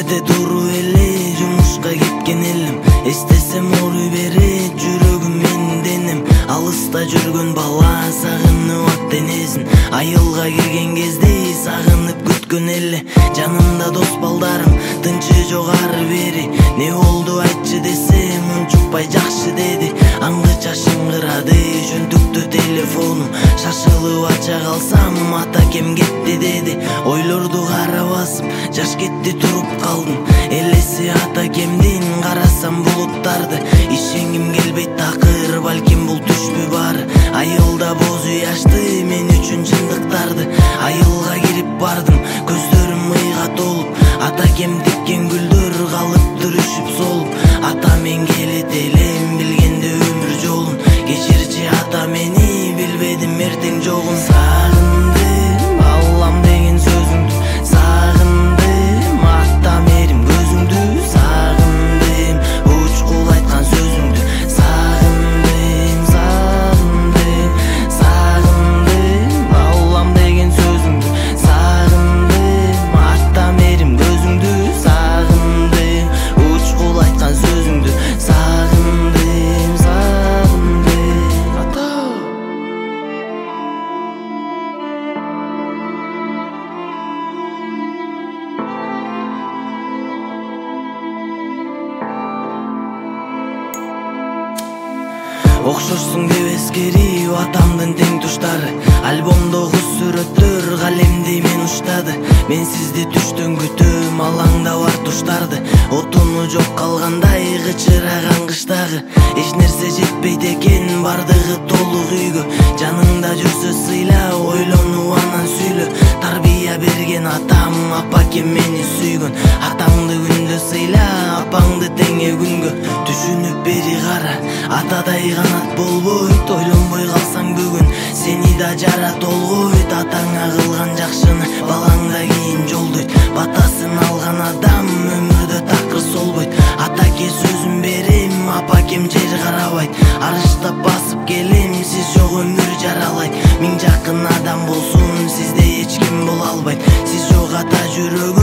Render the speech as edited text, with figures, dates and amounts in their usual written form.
Жерде туруп эле жумушка кеткен элем, эстесем ооруй берет жүрөгүм менин денем. Алыста жүргөн бала сагынып ат денесин, айылга кирген кезде сагынып күткөн эле. Жанымда дос балдарым, тынчы жок ары бери. Не болду айтчы десем, унчукпай жакшы деди. Аңгыча шыңгырады жөнтүктө телефонум, шашылып ача калсам ата кем кетти деди. Ойлорду кара басып, жаш кетти туруп калдым. Элеси ата кемдин карасам булуттарды, ишенгим келбейт такыр, балким бул түшпү баары. Айылда боз үй ачты мен үчүн чындыктарды. Айылга кирип бардым, көздөрүм мыйга толуп, ата кем тиккен гүлдөр калыптыр үшүп солуп. Ата мен келет элем билгенде өмүр жолун, кечирчи ата мени билбедим эртең жогун. Сагындым аллам деген сөзүңдү, сагындым ата мерим көзүңдү, сагындым учкул айткан сөзүңдү, сагындым, сагындым, сагындым аллам деген сөзүңдү, сагындым ата мерим көзүңдү, сагындым учкул айткан сөзүңдү, сагындым, сагындым ата. Окшошсуң деп эскерип атамдын тең туштары, альбомдогу сүрөттөр калемдей мен уштады. Мен сизди түштөн күтөм алаңда бар туштарды, отуну жок калгандай кычыраган кыштагы. Эч нерсе жетпейт экен бардыгы толук үйгө, жаныңда жүрсө сыйла, ойлонуп анан сүйлө. Тарбия берген атам, апа кем мени сүйгөн, атаңды күндө сыйла, апаңды теңе күнгө. Түшүнүп бери кара, атадай канат болбойт, ойлонбой калсаң бүгүн сени да жара толгойт. Атаңа кылган жакшыны балаңда кийин жолдойт, батасын алган адам өмүрдө такыр солбойт. Атаке сөзүм берем, апа кем жер карабайт, арыштап басып келем, сиз жок өмүр жаралайт. Миң жакын адам болсун, сизде эч ким боло албайт, сиз жок ата жүрөгү